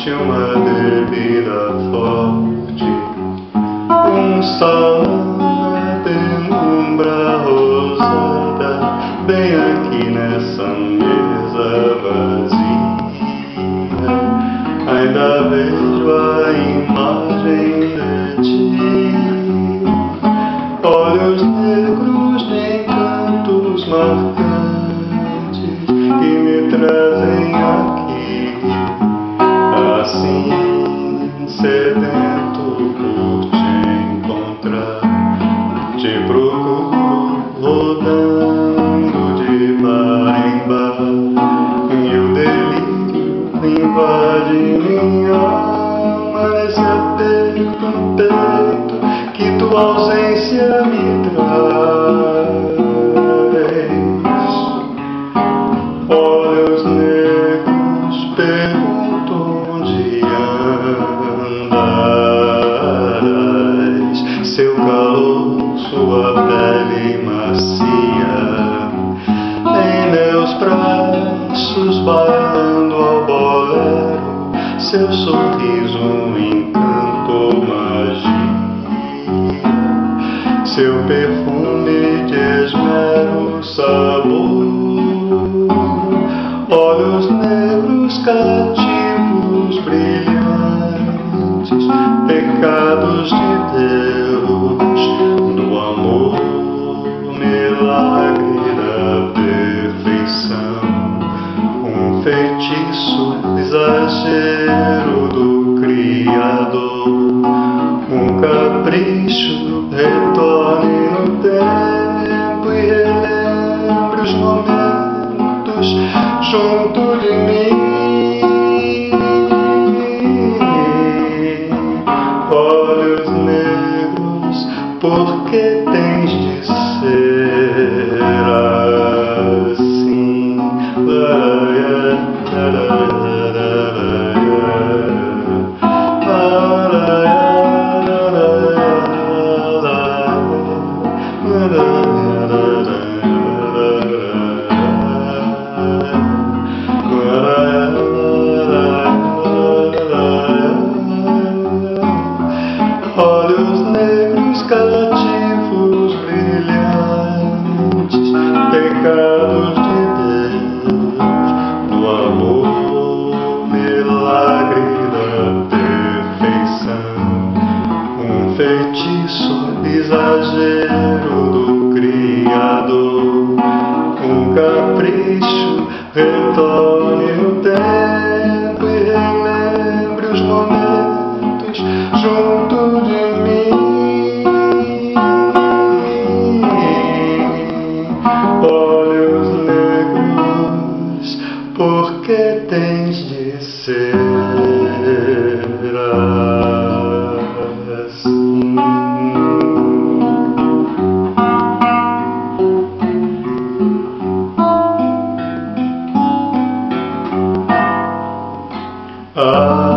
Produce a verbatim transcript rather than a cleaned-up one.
de uma bebida forte, um sol na penumbra rosada, bem aqui nessa mesa vazia. Ainda vejo a imagem de ti, olhos negros de encantos marcantes que me trazem aqui, assim sedento por te encontrar. Te procuro rodando de bar em bar, e o delírio invade minha alma nesse aperto no peito que tua ausência me traz. Olhos negros perguntam onde andas, seu calor, sua pele macia, em meus braços bailando ao bolero, seu sorriso um encanto, magia, seu perfume de esmero, sabor. Olhos negros cativos, brilhantes, pecados de Deus, do amor, milagre da perfeição, um feitiço, exagero do Criador, um capricho, retorne no tempo e relembre os momentos junto de mim. Olhos negros, por que tens de ser assim? Olhos negros cativos, brilhantes, pecados de Deus, do amor, milagre da perfeição, um feitiço, exagero do Criador, um capricho, retorne no tempo e relembre os momentos junto de mim. Olhos negros, por que tens de ser assim? Ah